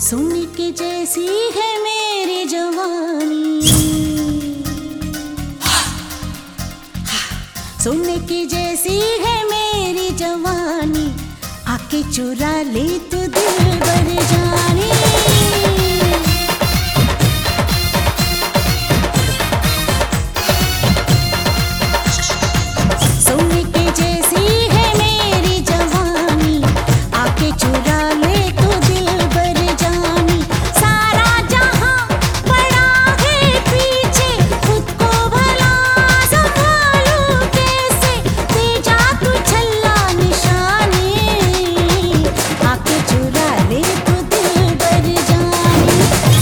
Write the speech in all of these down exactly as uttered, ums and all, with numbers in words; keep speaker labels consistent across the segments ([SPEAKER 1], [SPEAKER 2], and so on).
[SPEAKER 1] सोने के जैसी है मेरी जवानी, सोने की जैसी है मेरी जवानी, आके चुरा ले तू दिल भर जानी। सोने की जैसी है मेरी जवानी, आके चुरा ले तू दिल भर जानी। सारा जहां पड़ा है पीछे, खुद को भला संभालूं कैसे, दे जा तू छल्ला निशानी, आके चुरा ले तू दिल भर जानी।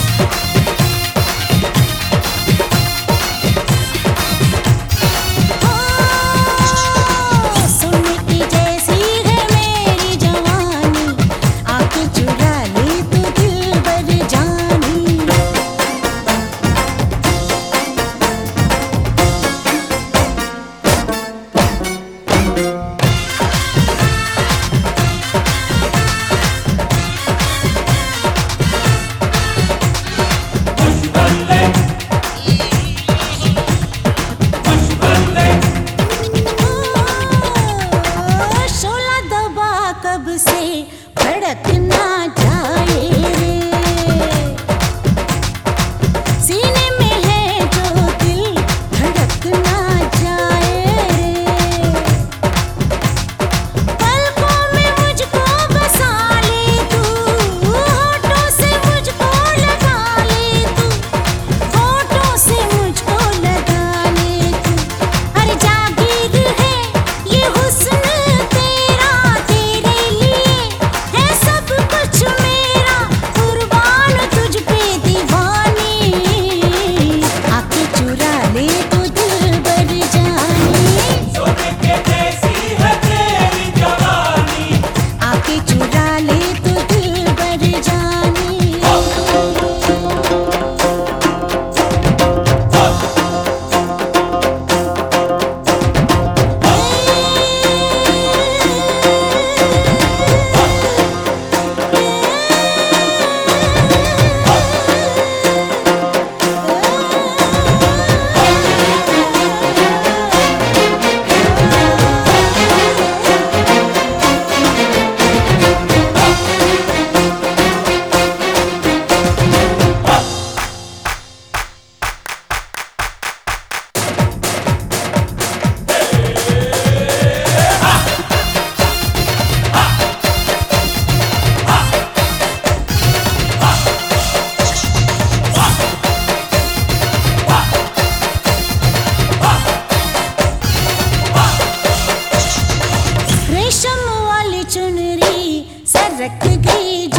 [SPEAKER 1] सोने की जैसी है मेरी जवानी, आके चुरा ले तू दिल भर जानी। शोला दबा कब से भड़क ना जाए रे, सीने में है जो दिल धड़क ना जाए रे। पलकों में मुझको बसा ले तू, होठों से मुझको लगा ले तू, होठों से मुझको लगा ले तू। अरे जागीर है ये हुस्न तेरा, तेरे लिए है सब कुछ मेरा, कुर्बान तुझ पे दीवानी, आके चुरा ले तू दिल भर जानी।
[SPEAKER 2] सोने के जैसी है तेरी जवानी,
[SPEAKER 1] आके चुरा ले तू दिल भर जानी। रेशम वाली चुनरी सरक गई